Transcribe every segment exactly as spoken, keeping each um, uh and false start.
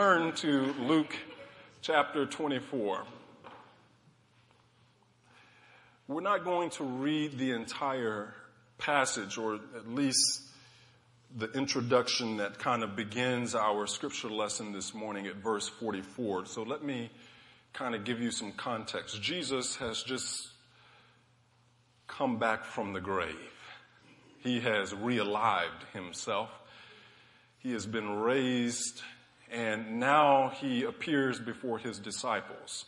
Turn to Luke chapter twenty-four. We're not going to read the entire passage, or at least the introduction that kind of begins our scripture lesson this morning at verse forty-four. So let me kind of give you some context. Jesus has just come back from the grave. He has realived himself. He has been raised, and now he appears before his disciples.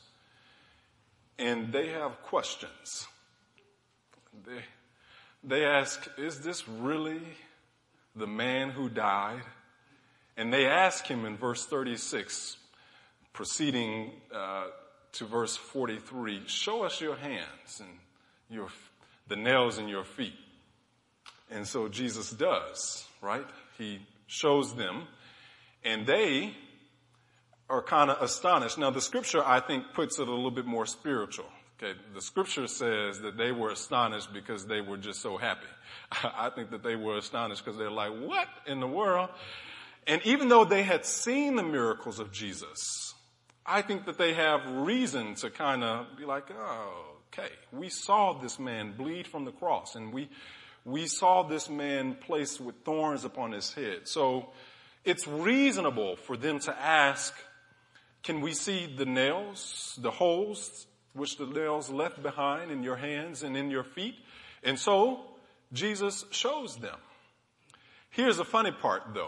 And they have questions. They, they ask, is this really the man who died? And they ask him in verse thirty-six, proceeding uh, to verse forty-three, show us your hands and your the nails in your feet. And so Jesus does, right? He shows them, and they are kind of astonished. Now, the scripture, I think, puts it a little bit more spiritual. Okay, the scripture says that they were astonished because they were just so happy. I think that they were astonished because they're like, what in the world? And even though they had seen the miracles of Jesus, I think that they have reason to kind of be like, oh, okay, we saw this man bleed from the cross, and we we saw this man placed with thorns upon his head. So it's reasonable for them to ask, can we see the nails, the holes which the nails left behind in your hands and in your feet? And so Jesus shows them. Here's the funny part, though.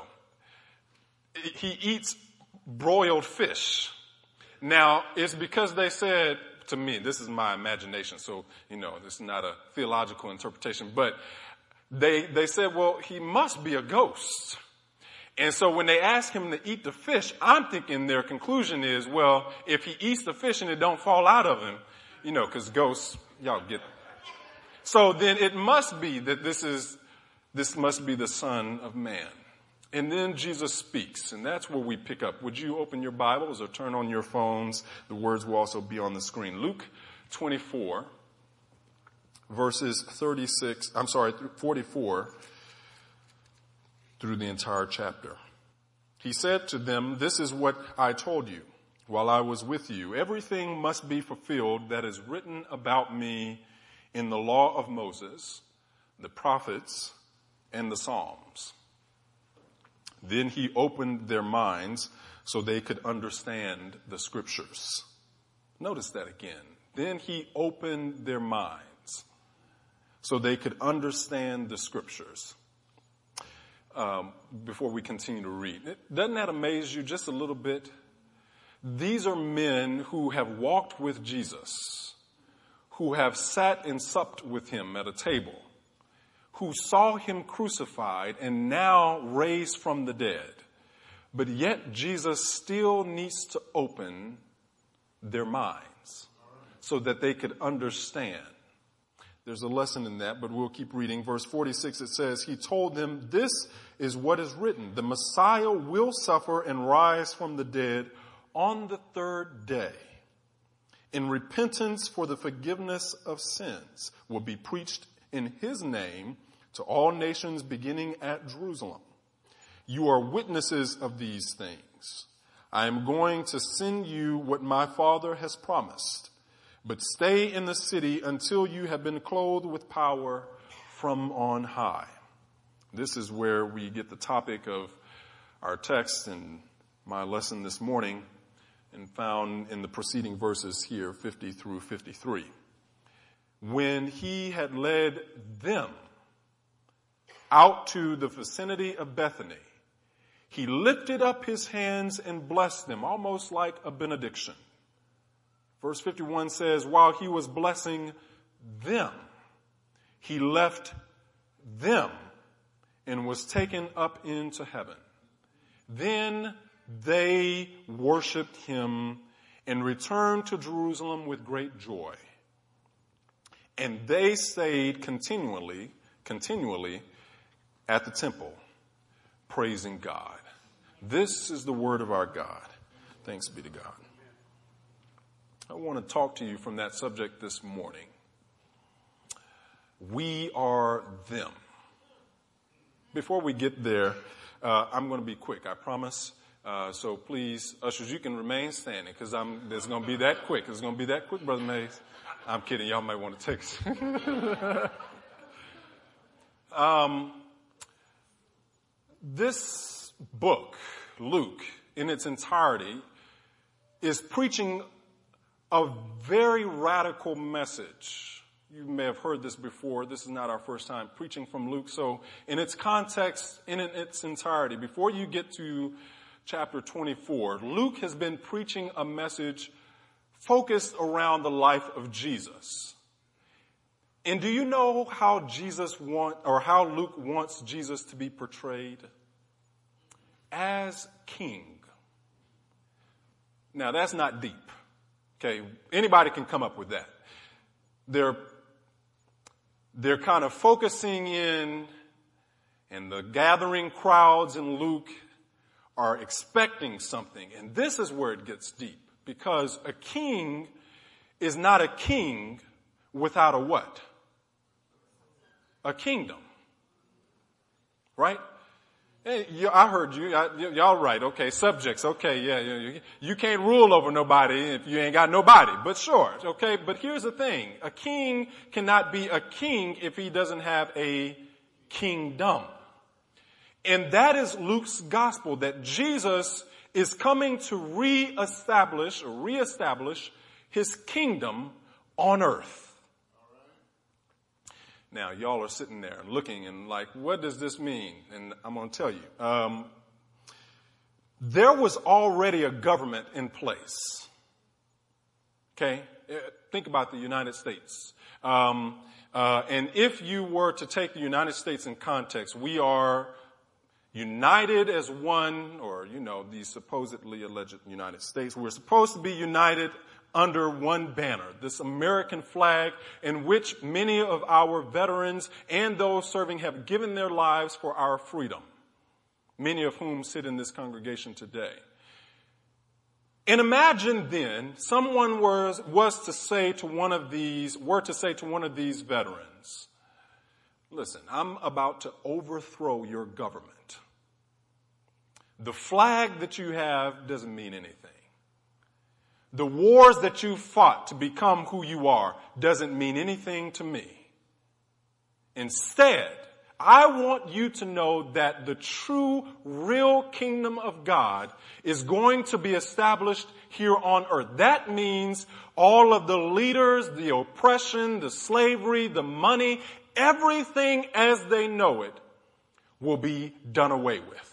He eats broiled fish. Now, it's because they said, to me, this is my imagination, so, you know, this is not a theological interpretation, but they, they said, well, he must be a ghost. And so when they ask him to eat the fish, I'm thinking their conclusion is, well, if he eats the fish and it don't fall out of him, you know, because ghosts, y'all get it. So then it must be that this is, this must be the Son of Man. And then Jesus speaks, and that's where we pick up. Would you open your Bibles or turn on your phones? The words will also be on the screen. Luke twenty-four, verses thirty-six, I'm sorry, forty-four, through the entire chapter. He said to them, this is what I told you while I was with you. Everything must be fulfilled that is written about me in the law of Moses, the prophets, and the Psalms. Then he opened their minds so they could understand the scriptures. Notice that again. Then he opened their minds so they could understand the scriptures. Um, before we continue to read, doesn't that amaze you just a little bit? These are men who have walked with Jesus, who have sat and supped with him at a table, who saw him crucified and now raised from the dead. But yet Jesus still needs to open their minds so that they could understand. There's a lesson in that, but we'll keep reading. Verse forty-six, it says, he told them, this is what is written. The Messiah will suffer and rise from the dead on the third day. And repentance for the forgiveness of sins will be preached in his name to all nations beginning at Jerusalem. You are witnesses of these things. I am going to send you what my Father has promised, but stay in the city until you have been clothed with power from on high. This is where we get the topic of our text and my lesson this morning, and found in the preceding verses here, fifty through fifty-three. When he had led them out to the vicinity of Bethany, he lifted up his hands and blessed them, almost like a benediction. Verse fifty-one says, while he was blessing them, he left them and was taken up into heaven. Then they worshiped him and returned to Jerusalem with great joy. And they stayed continually, continually at the temple, praising God. This is the word of our God. Thanks be to God. I want to talk to you from that subject this morning. We are them. Before we get there, uh, I'm going to be quick, I promise. Uh, so please, ushers, you can remain standing because I'm, it's going to be that quick. It's going to be that quick, Brother Mays. I'm kidding. Y'all might want to take it. um, this book, Luke, in its entirety, is preaching a very radical message. You may have heard this before. This is not our first time preaching from Luke. So in its context, in its entirety, before you get to chapter twenty-four, Luke has been preaching a message focused around the life of Jesus. And do you know how Jesus want, or how Luke wants Jesus to be portrayed? As king. Now that's not deep. Okay, anybody can come up with that. They're They're kind of focusing in, and the gathering crowds in Luke are expecting something. And this is where it gets deep, because a king is not a king without a what? A kingdom. Right? Hey, you, I heard you. I, y- y'all right. Okay. Subjects. Okay. Yeah, yeah. You, you can't rule over nobody if you ain't got nobody. But sure. Okay. But here's the thing. A king cannot be a king if he doesn't have a kingdom. And that is Luke's gospel, that Jesus is coming to reestablish or reestablish his kingdom on earth. Now, y'all are sitting there looking and like, what does this mean? And I'm going to tell you. Um, there was already a government in place. Okay? Think about the United States. Um, uh, and if you were to take the United States in context, we are united as one, or, you know, the supposedly alleged United States. We're supposed to be united under one banner, this American flag, in which many of our veterans and those serving have given their lives for our freedom, many of whom sit in this congregation today. And imagine then someone was, was to say to one of these, were to say to one of these veterans, listen, I'm about to overthrow your government. The flag that you have doesn't mean anything. The wars that you fought to become who you are doesn't mean anything to me. Instead, I want you to know that the true, real kingdom of God is going to be established here on earth. That means all of the leaders, the oppression, the slavery, the money, everything as they know it will be done away with.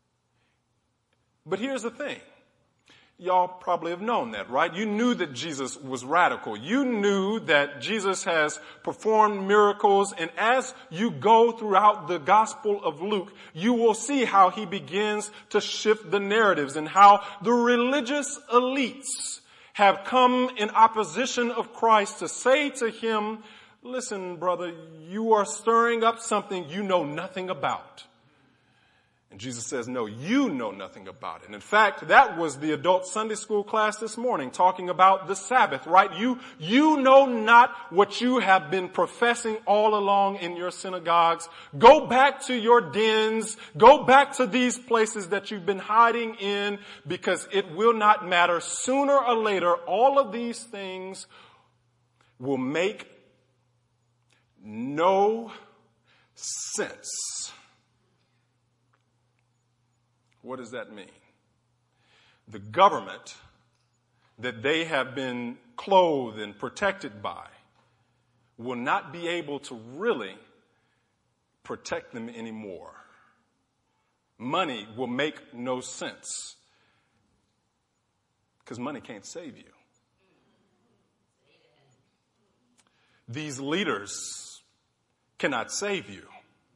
But here's the thing. Y'all probably have known that, right? You knew that Jesus was radical. You knew that Jesus has performed miracles. And as you go throughout the Gospel of Luke, you will see how he begins to shift the narratives and how the religious elites have come in opposition of Christ to say to him, listen, brother, you are stirring up something you know nothing about. And Jesus says, no, you know nothing about it. And in fact, that was the adult Sunday school class this morning, talking about the Sabbath, right? You, you know not what you have been professing all along in your synagogues. Go back to your dens. Go back to these places that you've been hiding in, because it will not matter. Sooner or later, all of these things will make no sense. What does that mean? The government that they have been clothed and protected by will not be able to really protect them anymore. Money will make no sense, because money can't save you. These leaders cannot save you.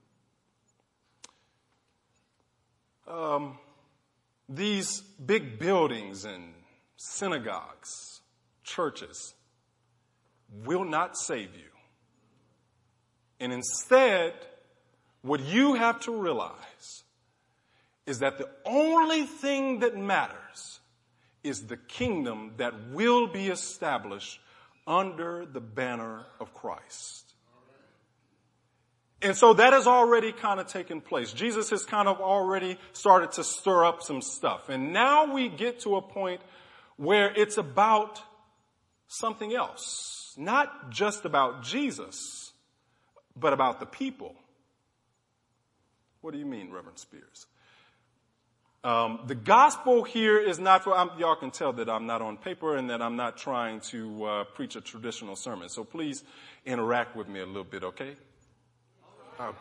Um, these big buildings and synagogues, churches, will not save you. And instead, what you have to realize is that the only thing that matters is the kingdom that will be established under the banner of Christ. And so that has already kind of taken place. Jesus has kind of already started to stir up some stuff. And now we get to a point where it's about something else. Not just about Jesus, but about the people. What do you mean, Reverend Spears? Um, the gospel here is not for, I'm, y'all can tell that I'm not on paper and that I'm not trying to uh, preach a traditional sermon. So please interact with me a little bit, okay? Uh,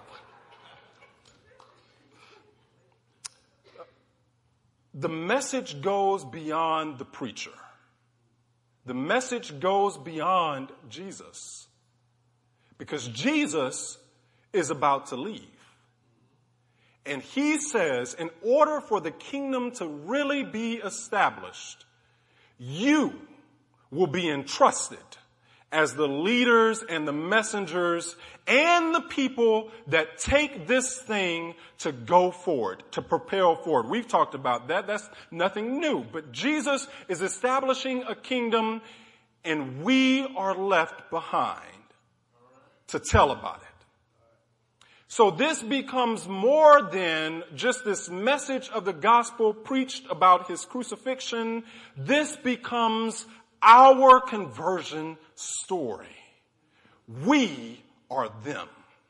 the message goes beyond the preacher. The message goes beyond Jesus. Because Jesus is about to leave. And he says, in order for the kingdom to really be established, you will be entrusted as the leaders and the messengers and the people that take this thing to go forward, to propel forward. We've talked about that. That's nothing new. But Jesus is establishing a kingdom, and we are left behind to tell about it. So this becomes more than just this message of the gospel preached about his crucifixion. This becomes our conversion story. We are them.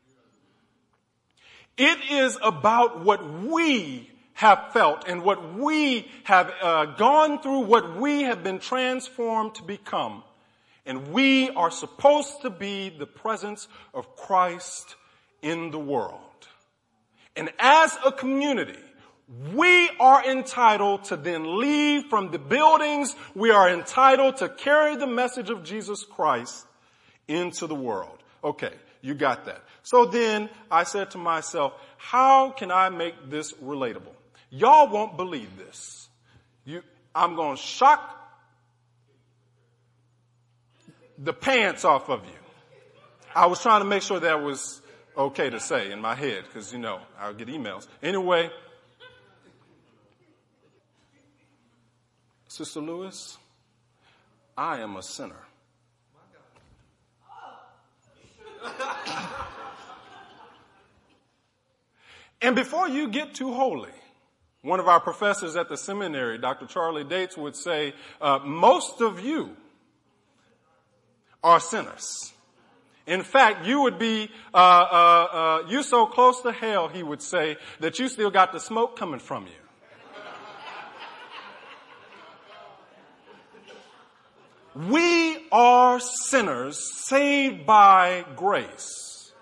It is about what we have felt and what we have uh, gone through, what we have been transformed to become. And we are supposed to be the presence of Christ in the world. And as a community, we are entitled to then leave from the buildings. We are entitled to carry the message of Jesus Christ into the world. Okay, you got that. So then I said to myself, how can I make this relatable? Y'all won't believe this. You, I'm going to shock the pants off of you. I was trying to make sure that was okay to say in my head, because, you know, I'll get emails. Anyway, Sister Lewis, I am a sinner. And before you get too holy, one of our professors at the seminary, Doctor Charlie Dates, would say, uh, most of you are sinners. In fact, you would be, uh, uh, uh, you so close to hell, he would say, that you still got the smoke coming from you. We are sinners saved by grace.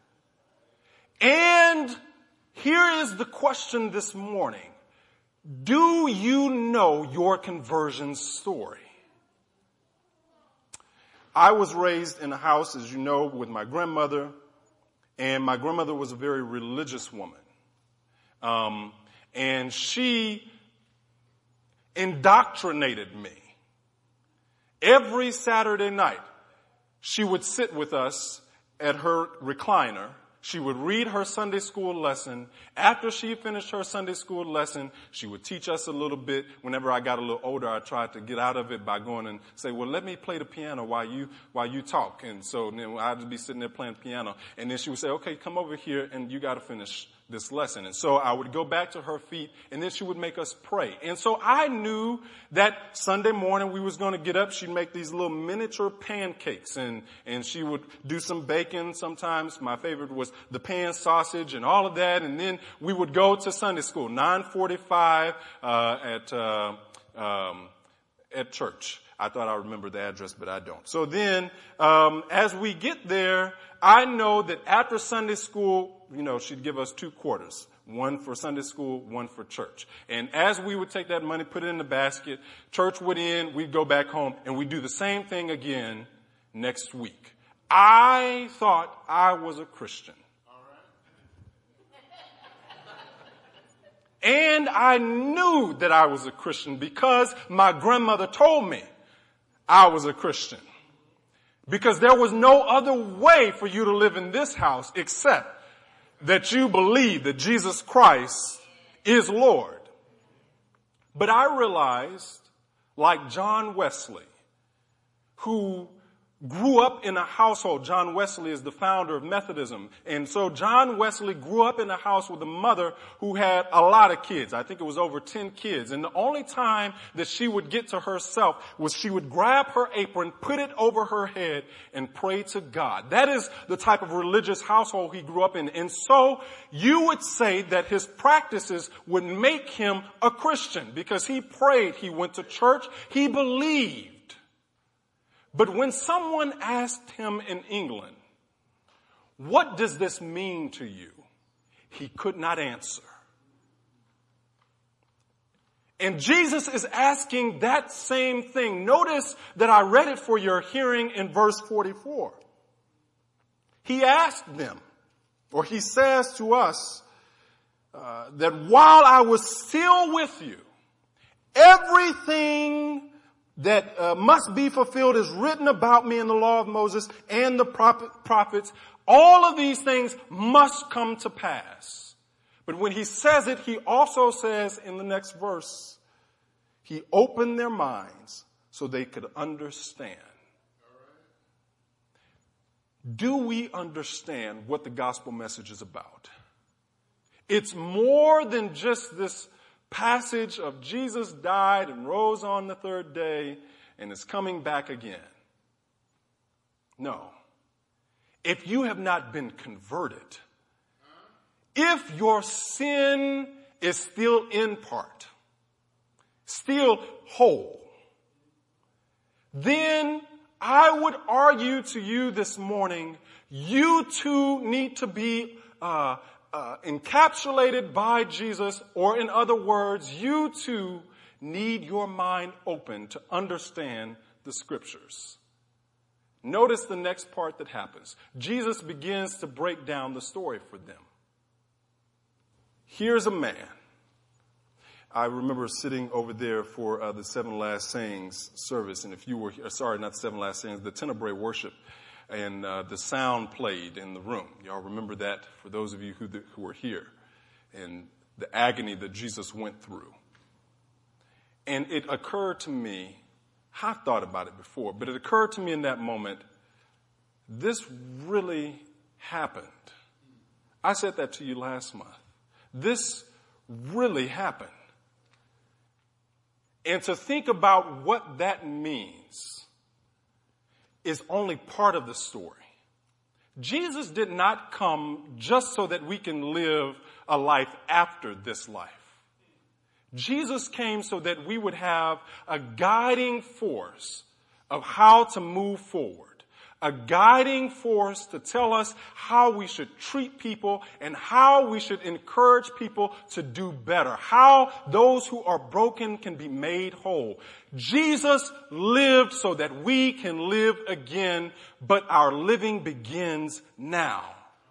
And here is the question this morning. Do you know your conversion story? I was raised in a house, as you know, with my grandmother, and my grandmother was a very religious woman. Um, and she indoctrinated me. Every Saturday night, she would sit with us at her recliner. She would read her Sunday school lesson. After she finished her Sunday school lesson, she would teach us a little bit. Whenever I got a little older, I tried to get out of it by going and say, well, let me play the piano while you, while you talk. And so then I'd just be sitting there playing piano. And then she would say, okay, come over here and you got to finish this lesson. And so I would go back to her feet, and then she would make us pray. And so I knew that Sunday morning we was going to get up. She'd make these little miniature pancakes, and, and she would do some bacon sometimes. My favorite was the pan sausage and all of that. And then we would go to Sunday school, nine forty-five, uh, at, uh, um, at church. I thought I remembered the address, but I don't. So then, um, as we get there, I know that after Sunday school, you know, she'd give us two quarters. One for Sunday school, one for church. And as we would take that money, put it in the basket, church would end, we'd go back home, and we'd do the same thing again next week. I thought I was a Christian. And I knew that I was a Christian because my grandmother told me I was a Christian. Because there was no other way for you to live in this house except that you believe that Jesus Christ is Lord. But I realized, like John Wesley, who grew up in a household. John Wesley is the founder of Methodism. And so John Wesley grew up in a house with a mother who had a lot of kids. I think it was over ten kids. And the only time that she would get to herself was she would grab her apron, put it over her head, and pray to God. That is the type of religious household he grew up in. And so you would say that his practices would make him a Christian because he prayed, he went to church, he believed. But when someone asked him in England, what does this mean to you? He could not answer. And Jesus is asking that same thing. Notice that I read it for your hearing in verse forty-four. He asked them, or he says to us, uh, that while I was still with you, everything that uh, must be fulfilled is written about me in the law of Moses and the prophet, prophets. All of these things must come to pass. But when he says it, he also says in the next verse, he opened their minds so they could understand. Do we understand what the gospel message is about? It's more than just this passage of Jesus died and rose on the third day and is coming back again. No. If you have not been converted, if your sin is still in part, still whole, then I would argue to you this morning, you too need to be uh Uh, encapsulated by Jesus, or in other words, you too need your mind open to understand the scriptures. Notice the next part that happens. Jesus begins to break down the story for them. Here's a man. I remember sitting over there for uh, the Seven Last Sayings service, and if you were here, sorry, not the Seven Last Sayings, the Tenebrae worship. And uh, the sound played in the room. Y'all remember that for those of you who, who were here. And the agony that Jesus went through. And it occurred to me, I've thought about it before, but it occurred to me in that moment, this really happened. I said that to you last month. This really happened. And to think about what that means is only part of the story. Jesus did not come just so that we can live a life after this life. Jesus came so that we would have a guiding force of how to move forward. A guiding force to tell us how we should treat people and how we should encourage people to do better. How those who are broken can be made whole. Jesus lived so that we can live again, but our living begins now.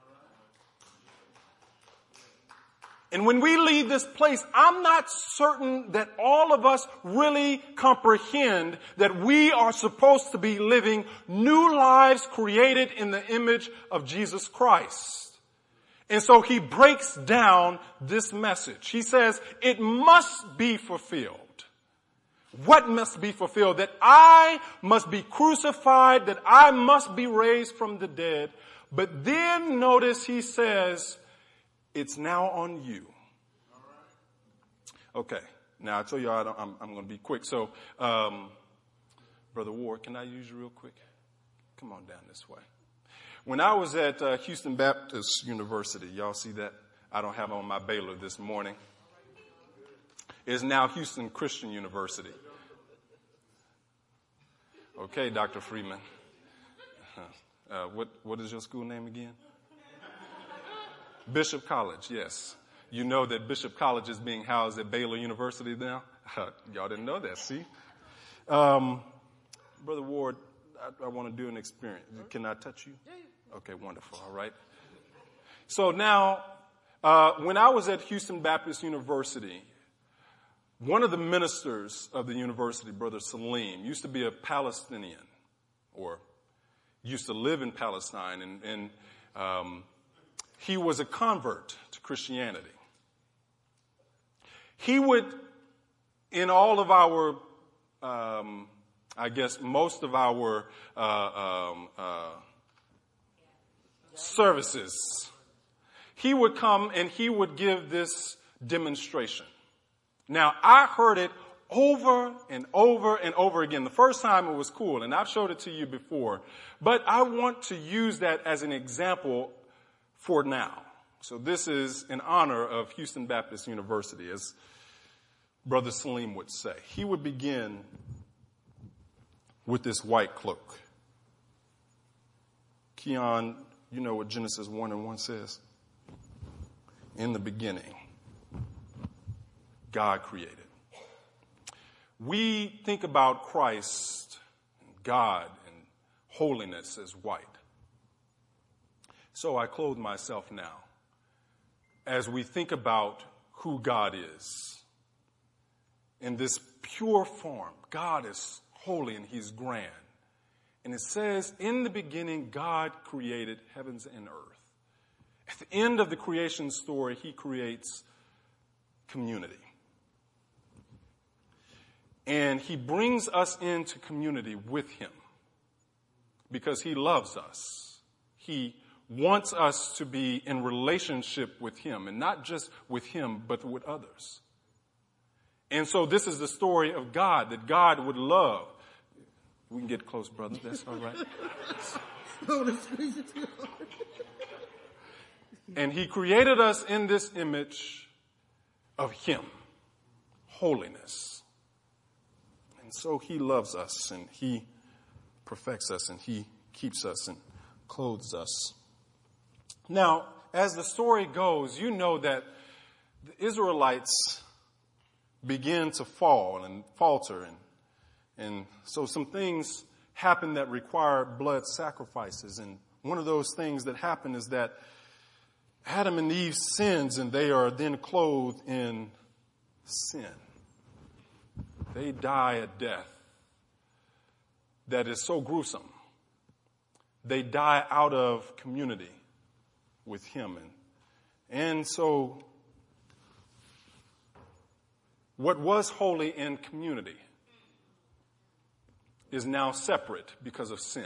And when we leave this place, I'm not certain that all of us really comprehend that we are supposed to be living new lives created in the image of Jesus Christ. And so he breaks down this message. He says, it must be fulfilled. What must be fulfilled? That I must be crucified, that I must be raised from the dead. But then notice he says, it's now on you. Okay. Now I told you I don't, I'm, I'm going to be quick. So, um, Brother Ward, can I use you real quick? Come on down this way. When I was at uh, Houston Baptist University, y'all see that? I don't have on my Baylor this morning. It's now Houston Christian University. Okay, Doctor Freeman. Uh, what what is your school name again? Bishop College, yes. You know that Bishop College is being housed at Baylor University now? Y'all didn't know that, see? Um, Brother Ward, I, I want to do an experience. Can I touch you? Okay, wonderful, all right. So now, uh, when I was at Houston Baptist University, one of the ministers of the university, Brother Salim, used to be a Palestinian, or used to live in Palestine, and, and um, he was a convert to Christianity. He would, in all of our um, I guess, most of our uh, um, uh, services. He would come and he would give this demonstration. Now, I heard it over and over and over again. The first time it was cool, and I've showed it to you before. But I want to use that as an example for now. So this is in honor of Houston Baptist University, as Brother Salim would say. He would begin with this white cloak. Keon, you know what Genesis one and one says? In the beginning, God created. We think about Christ, God, and holiness as white. So I clothe myself now as we think about who God is. In this pure form, God is holy and he's grand. And it says, in the beginning, God created heavens and earth. At the end of the creation story, he creates community. And he brings us into community with him because he loves us. He wants us to be in relationship with him, and not just with him, but with others. And so this is the story of God, that God would love. We can get close, brother. That's all right. And he created us in this image of him, holiness. And so he loves us, and he perfects us, and he keeps us and clothes us. Now, as the story goes, you know that the Israelites begin to fall and falter, and and so some things happen that require blood sacrifices. And one of those things that happen is that Adam and Eve sins, and they are then clothed in sin. They die a death that is so gruesome. They die out of community with him. And, and so what was holy in community is now separate because of sin.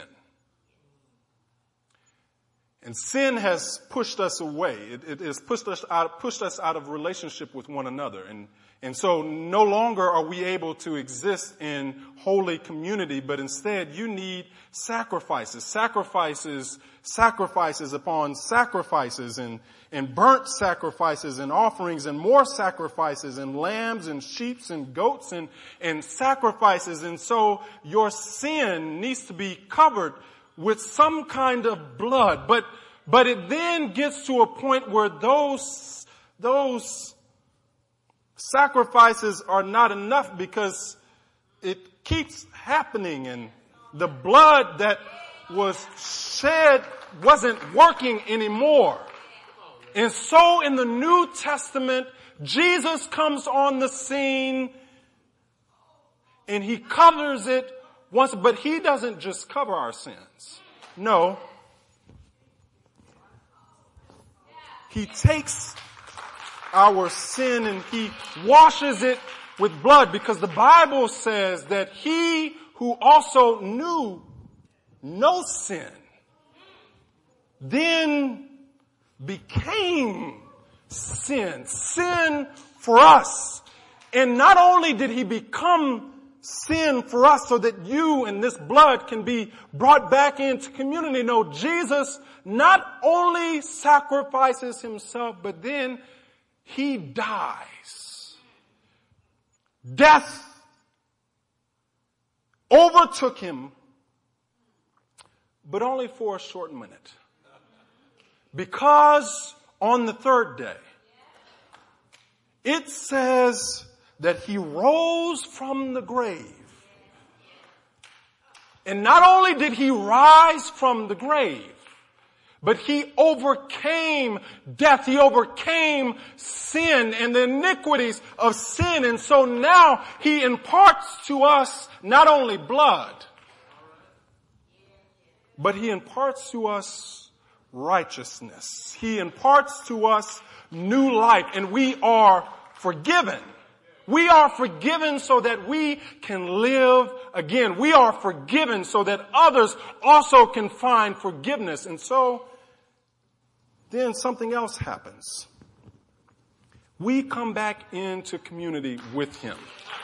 And sin has pushed us away. It, it has pushed us out, pushed us out of relationship with one another. And, and so no longer are we able to exist in holy community, but instead you need sacrifices, sacrifices, sacrifices upon sacrifices, and, and burnt sacrifices and offerings and more sacrifices and lambs and sheep and goats and, and sacrifices. And so your sin needs to be covered with some kind of blood. But, but it then gets to a point where those, those sacrifices are not enough because it keeps happening, and the blood that was shed wasn't working anymore. And so in the New Testament, Jesus comes on the scene and he covers it once, but he doesn't just cover our sins. No. He takes our sin and he washes it with blood, because the Bible says that he who also knew no sin then became sin. Sin for us. And not only did he become sin for us so that you and this blood can be brought back into community. No, Jesus not only sacrifices himself, but then he dies. Death overtook him, but only for a short minute. Because on the third day, it says that he rose from the grave. And not only did he rise from the grave, but he overcame death. He overcame sin and the iniquities of sin. And so now he imparts to us not only blood, but he imparts to us righteousness. He imparts to us new life, and we are forgiven. We are forgiven so that we can live again. We are forgiven so that others also can find forgiveness. And so then something else happens. We come back into community with him.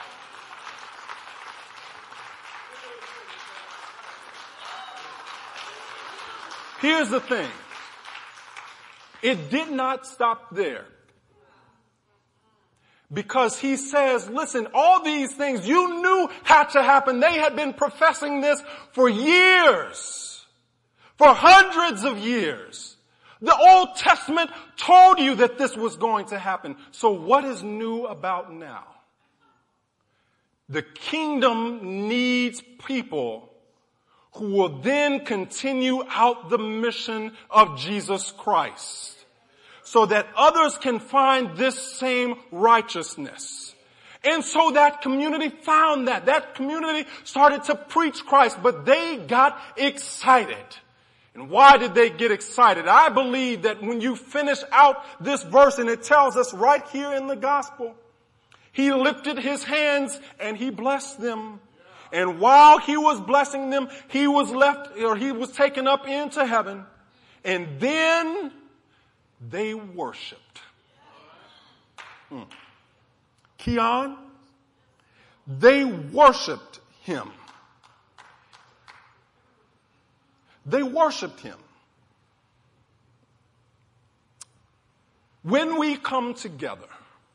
Here's the thing. It did not stop there. Because he says, listen, all these things you knew had to happen. They had been professing this for years. For hundreds of years. The Old Testament told you that this was going to happen. So what is new about now? The kingdom needs people who will then continue out the mission of Jesus Christ, so that others can find this same righteousness. And so that community found that. That community started to preach Christ, but they got excited. And why did they get excited? I believe that when you finish out this verse, and it tells us right here in the gospel, he lifted his hands and he blessed them. And while he was blessing them, he was left, or he was taken up into heaven. And then they worshiped. Hmm. Keon, they worshiped him. They worshiped him. When we come together,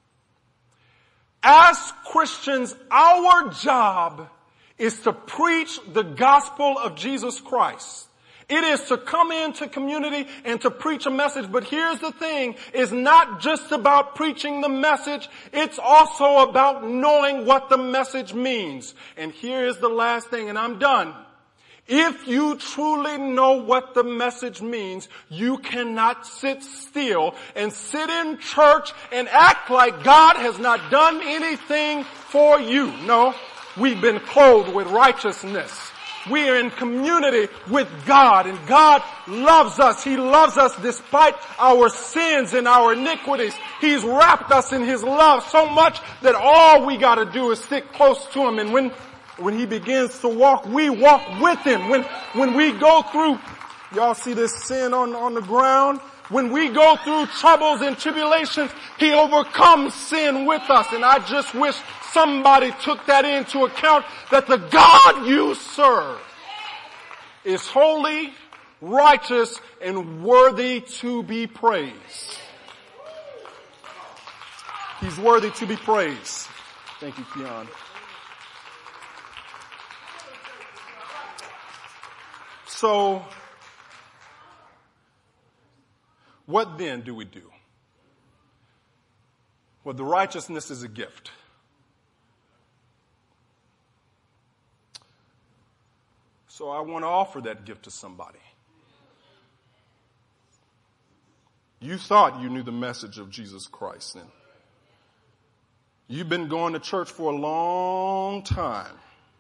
as Christians, our job is to preach the gospel of Jesus Christ. It is to come into community and to preach a message. But here's the thing, it's not just about preaching the message, it's also about knowing what the message means. And here is the last thing, and I'm done. If you truly know what the message means, you cannot sit still and sit in church and act like God has not done anything for you. No, we've been clothed with righteousness. We are in community with God, and God loves us. He loves us despite our sins and our iniquities. He's wrapped us in his love so much that all we got to do is stick close to him. And when when he begins to walk, we walk with him. When when we go through, y'all see this sin on on the ground? When we go through troubles and tribulations, he overcomes sin with us. And I just wish somebody took that into account, that the God you serve is holy, righteous, and worthy to be praised. He's worthy to be praised. Thank you, Keon. So, what then do we do? Well, the righteousness is a gift. So I want to offer that gift to somebody. You thought you knew the message of Jesus Christ, and you've been going to church for a long time,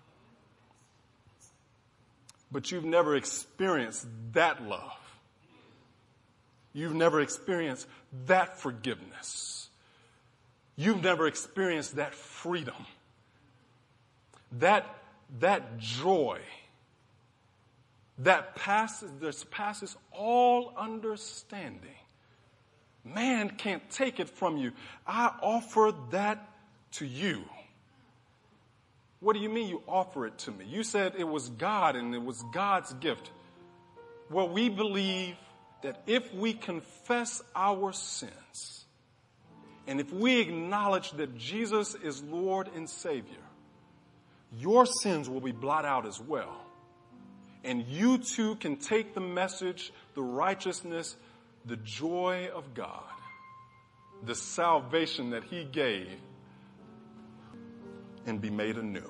but you've never experienced that love. You've never experienced that forgiveness. You've never experienced that freedom, that, that joy that passes, that passes all understanding. Man can't take it from you. I offer that to you. What do you mean you offer it to me? You said it was God and it was God's gift. Well, we believe that if we confess our sins and if we acknowledge that Jesus is Lord and Savior, your sins will be blotted out as well. And you too can take the message, the righteousness, the joy of God, the salvation that he gave, and be made anew.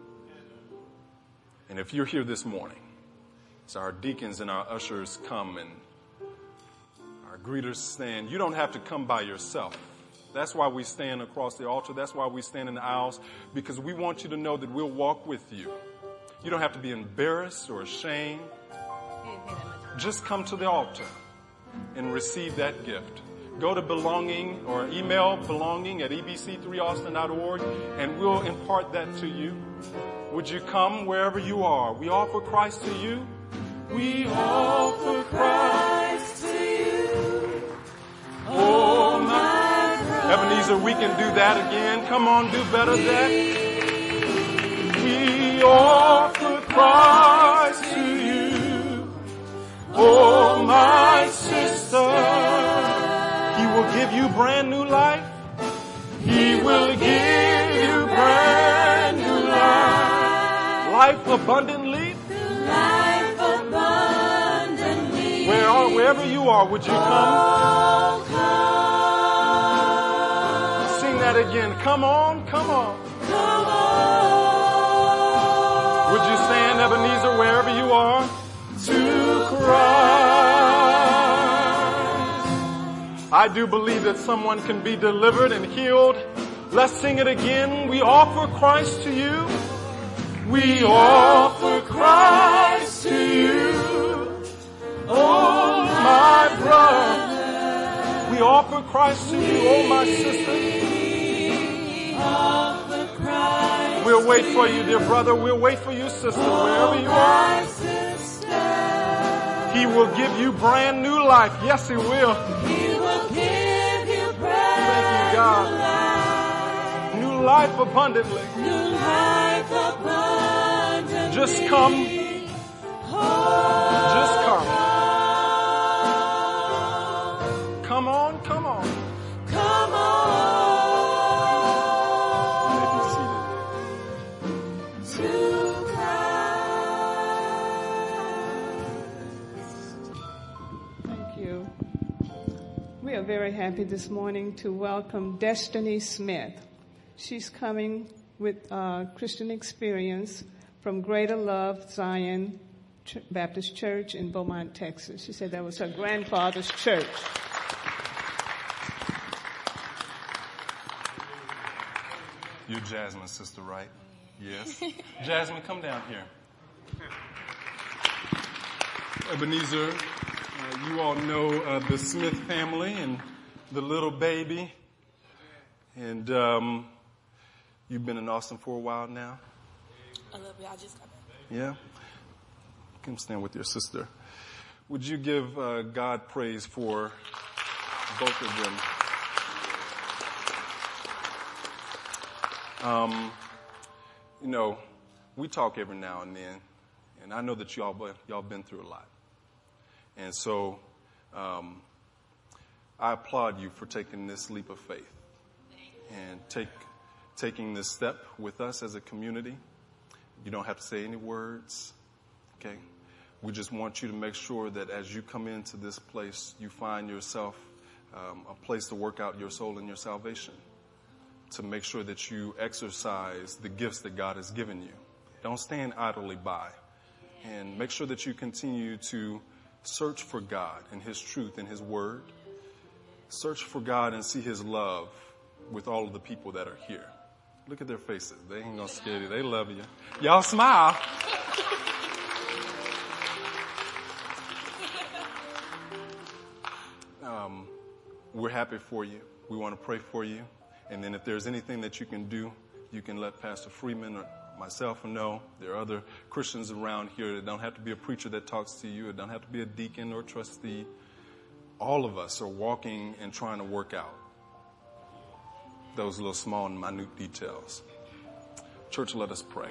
And if you're here this morning, as our deacons and our ushers come and our greeters stand, you don't have to come by yourself. That's why we stand across the altar. That's why we stand in the aisles, because we want you to know that we'll walk with you. You don't have to be embarrassed or ashamed. Just come to the altar and receive that gift. go to belonging or email belonging at e b c three austin dot org and we'll impart that to you. Would you come wherever you are? We offer Christ to you. We offer Christ to you. Oh my brother. Ebenezer, we can do that again. Come on, do better than that. We offer Christ to you. Oh my sister. He will give you brand new life. He will give you brand new life. Life abundantly. Life abundantly. Where are, wherever you are, would you come? Oh, come. Sing that again. Come on, come on. Come on. Would you stand, Ebenezer, wherever you are? To Christ. I do believe that someone can be delivered and healed. Let's sing it again. We offer Christ to you. We offer Christ to you. Oh, my brother. We offer Christ to you. Oh, my sister. Offer Christ. We'll wait for you, dear brother. We'll wait for you, sister, wherever you are. He will give you brand new life. Yes, He will. He will give you brand Thank you, God. new life. New life abundantly. New life abundantly. Just come. Just come. Come on, come on. Come on. You may be seated. To Christ. Thank you. We are very happy this morning to welcome Destiny Smith. She's coming with uh, Christian Experience from Greater Love Zion Ch- Baptist Church in Beaumont, Texas. She said that was her grandfather's church. You're Jasmine's sister, right? Yes. Jasmine, come down here. Ebenezer, uh, you all know uh, the Smith family and the little baby. And um, you've been in Austin for a while now? A little bit. I just got back. Yeah? Come stand with your sister. Would you give uh, God praise for both of them? Um, you know, we talk every now and then, and I know that y'all y'all been through a lot. And so um, I applaud you for taking this leap of faith and take taking this step with us as a community. You don't have to say any words, okay? We just want you to make sure that as you come into this place, you find yourself um, a place to work out your soul and your salvation, to make sure that you exercise the gifts that God has given you. Don't stand idly by, and make sure that you continue to search for God and His truth and His word. Search for God and see His love with all of the people that are here. Look at their faces. They ain't gonna scare you. They love you. Y'all smile. Um, we're happy for you. We want to pray for you. And then if there's anything that you can do, you can let Pastor Freeman or myself know. There are other Christians around here. It don't have to be a preacher that talks to you. It don't have to be a deacon or trustee. All of us are walking and trying to work out those little small and minute details. Church, let us pray.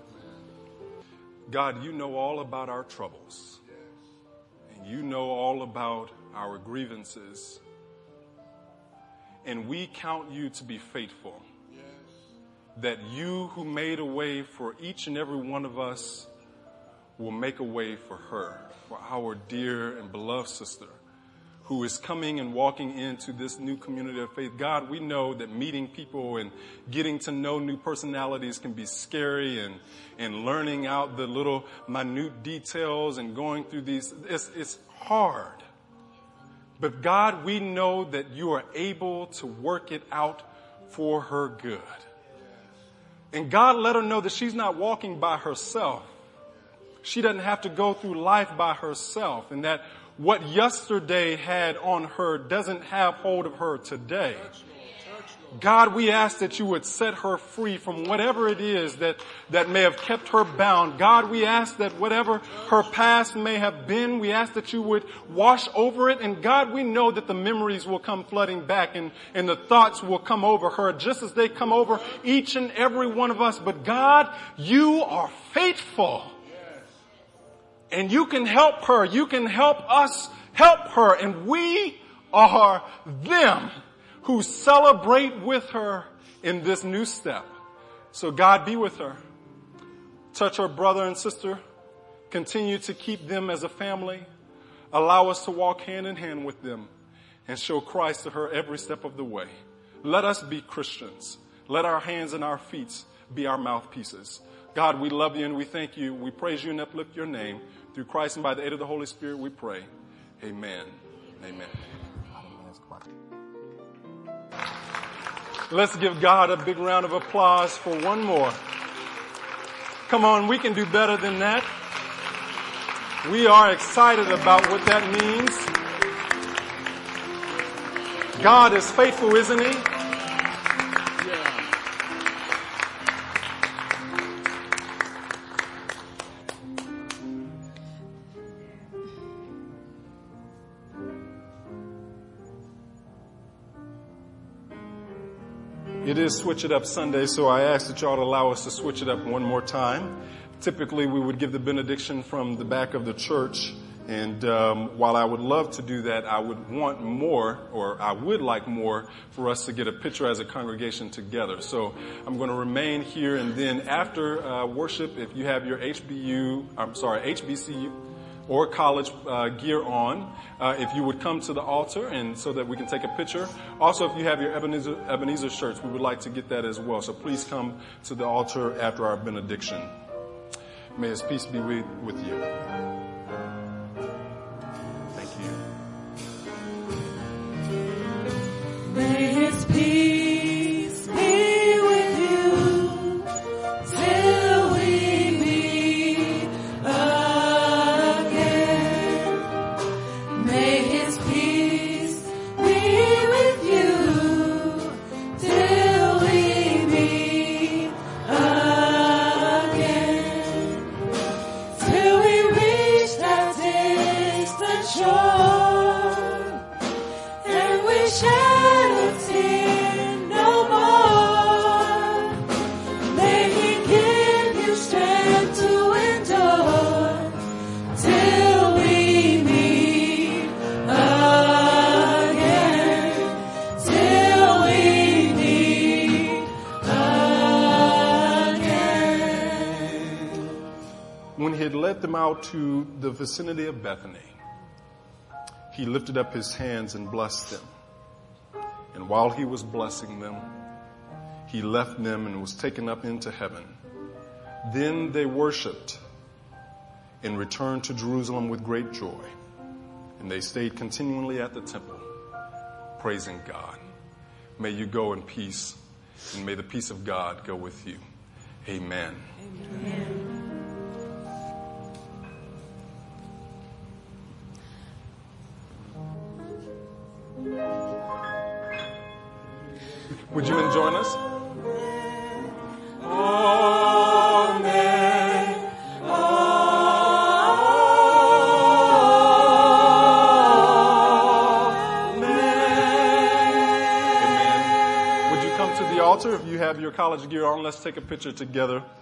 God, you know all about our troubles. And you know all about our grievances. And we count you to be faithful. That you who made a way for each and every one of us will make a way for her, for our dear and beloved sister who is coming and walking into this new community of faith. God, we know that meeting people and getting to know new personalities can be scary, and, and learning out the little minute details and going through these, it's, it's hard. But God, we know that you are able to work it out for her good. And God, let her know that she's not walking by herself. She doesn't have to go through life by herself, and that what yesterday had on her doesn't have hold of her today. God, we ask that you would set her free from whatever it is that, that may have kept her bound. God, we ask that whatever her past may have been, we ask that you would wash over it. And God, we know that the memories will come flooding back and, and the thoughts will come over her just as they come over each and every one of us. But God, you are faithful. And you can help her. You can help us help her. And we are them who celebrate with her in this new step. So God, be with her. Touch her brother and sister. Continue to keep them as a family. Allow us to walk hand in hand with them and show Christ to her every step of the way. Let us be Christians. Let our hands and our feet be our mouthpieces. God, we love you and we thank you. We praise you and uplift your name. Through Christ and by the aid of the Holy Spirit we pray. Amen. Amen. Let's give God a big round of applause for one more. Come on, we can do better than that. We are excited about what that means. God is faithful, isn't he? It is Switch It Up Sunday, so I ask that y'all allow us to switch it up one more time. Typically, we would give the benediction from the back of the church, and um, while I would love to do that, I would want more, or I would like more, for us to get a picture as a congregation together. So I'm going to remain here, and then after uh, worship, if you have your H B U, I'm sorry, H B C U, or college uh, gear on, uh, if you would come to the altar and so that we can take a picture. Also, if you have your Ebenezer, Ebenezer shirts, we would like to get that as well. So please come to the altar after our benediction. May his peace be with, with you. Thank you. May his peace be with you till we meet again. May his peace be with you till we meet again. Till we reach that distant shore and we shall led them out to the vicinity of Bethany, he lifted up his hands and blessed them. And while he was blessing them, he left them and was taken up into heaven. Then they worshiped and returned to Jerusalem with great joy. And they stayed continually at the temple, praising God. May you go in peace, and may the peace of God go with you. Amen. Amen. Would you join us? Amen. Amen. Would you come to the altar? If you have your college gear on, let's take a picture together.